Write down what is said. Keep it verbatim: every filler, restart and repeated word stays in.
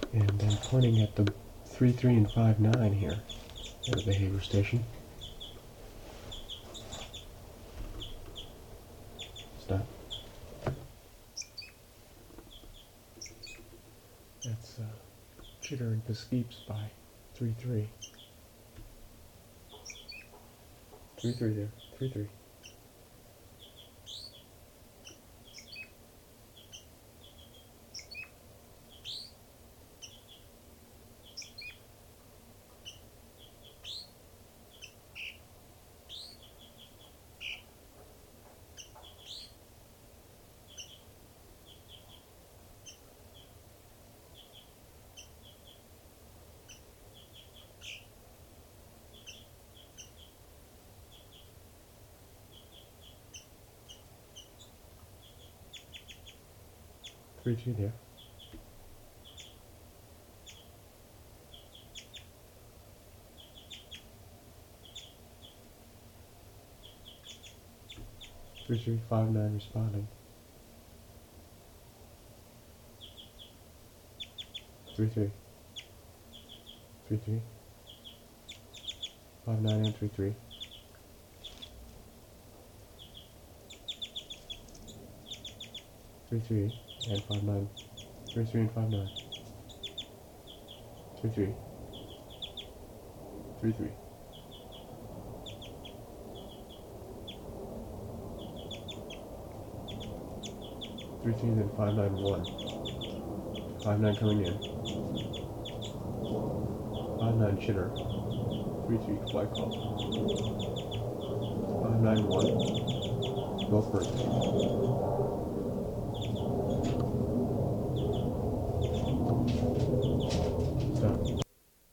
And then pointing at the three three and five nine here at the behavior station. Stop. That's uh, Chitter and Peskeeps by three three. three three there. three three. three two there. three three five nine responding. three three. three three. five nine and three three. three three and five nine. three three and five nine. three three. three three. three three then five nine one. five nine coming in. five nine Chitter. three three flight call. five nine one. Both birds.